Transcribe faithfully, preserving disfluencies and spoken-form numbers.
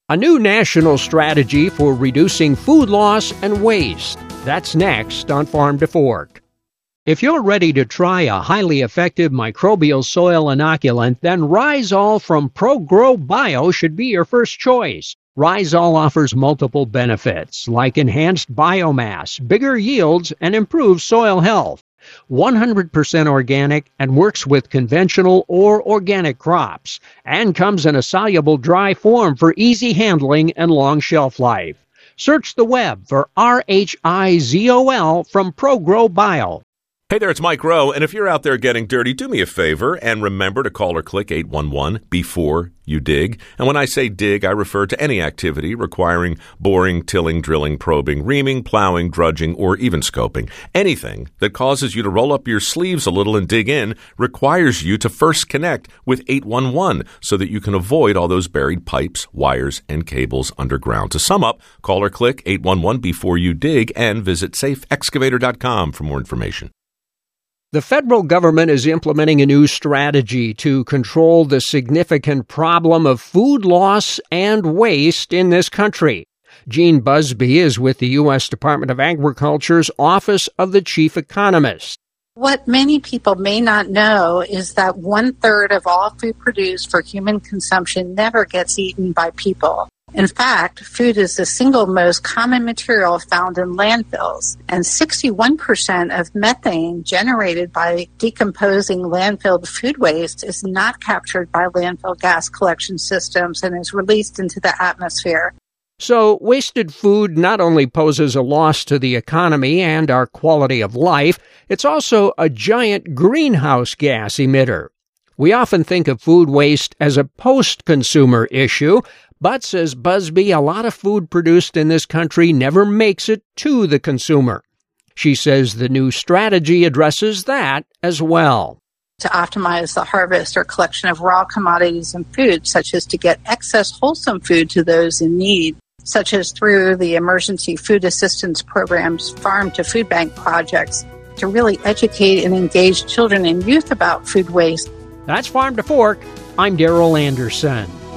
A new national strategy for reducing food loss and waste. That's next on Farm to Fork. If you're ready to try a highly effective microbial soil inoculant, then Rhizol from ProGrow Bio should be your first choice. Rhizol offers multiple benefits, like enhanced biomass, bigger yields, and improved soil health. one hundred percent organic and works with conventional or organic crops, and comes in a soluble dry form for easy handling and long shelf life. Search the web for R H I Z O L from ProGrow Bio. Hey there, it's Mike Rowe, and if you're out there getting dirty, do me a favor and remember to call or click eight one one before you dig. And when I say dig, I refer to any activity requiring boring, tilling, drilling, probing, reaming, plowing, drudging, or even scoping. Anything that causes you to roll up your sleeves a little and dig in requires you to first connect with eight one one so that you can avoid all those buried pipes, wires, and cables underground. To sum up, call or click eight one one before you dig and visit safe excavator dot com for more information. The federal government is implementing a new strategy to control the significant problem of food loss and waste in this country. Gene Busby is with the U S Department of Agriculture's Office of the Chief Economist. What many people may not know is that one-third of all food produced for human consumption never gets eaten by people. In fact, food is the single most common material found in landfills, and sixty-one percent of methane generated by decomposing landfill food waste is not captured by landfill gas collection systems and is released into the atmosphere. So, wasted food not only poses a loss to the economy and our quality of life, it's also a giant greenhouse gas emitter. We often think of food waste as a post-consumer issue, but, says Busby, a lot of food produced in this country never makes it to the consumer. She says the new strategy addresses that as well. To optimize the harvest or collection of raw commodities and food, such as to get excess wholesome food to those in need, such as through the emergency food assistance programs, farm to food bank projects, to really educate and engage children and youth about food waste. That's Farm to Fork. I'm Darrell Anderson.